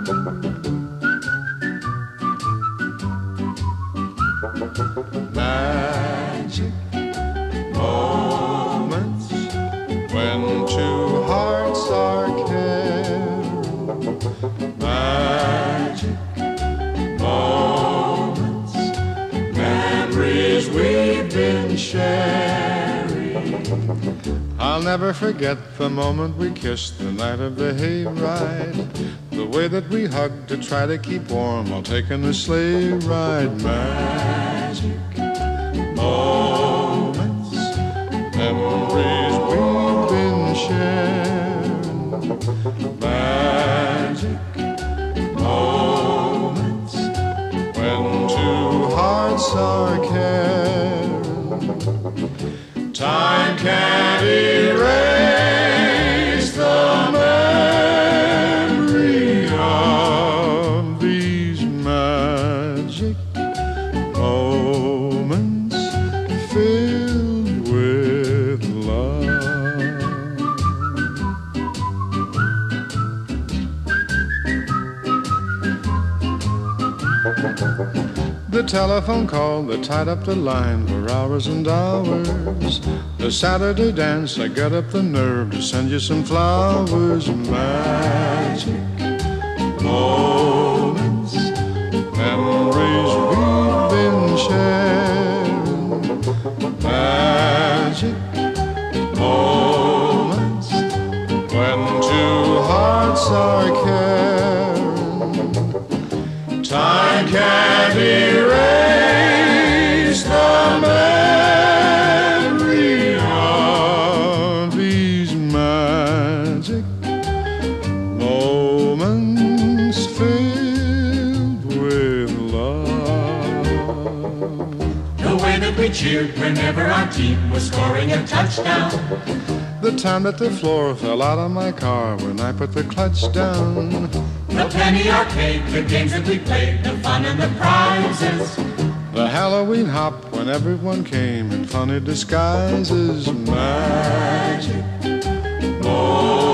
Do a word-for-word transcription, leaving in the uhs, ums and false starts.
Magic moments when two hearts are caring. Magic moments, memories we've been sharing. I'll never forget the moment we kissed the night of the hayride. The way that we hugged to try to keep warm while taking the sleigh ride. Magic moments, memories we've been sharing. Magic moments when two hearts are caring. Time can't erase the memory of these magic moments filled with love. The telephone call that tied up the line for hours and hours. The Saturday dance, I got up the nerve to send you some flowers. Magic moments, memories we've been sharing. Magic moments when two hearts are caring. Time can't erase the memory of these magic moments filled with love. The way that we cheered whenever our team was scoring a touchdown. The time that the floor fell out of my car when I put the clutch down. The penny arcade, the games that we played, the fun and the prizes. The Halloween hop when everyone came in funny disguises. Magic moments.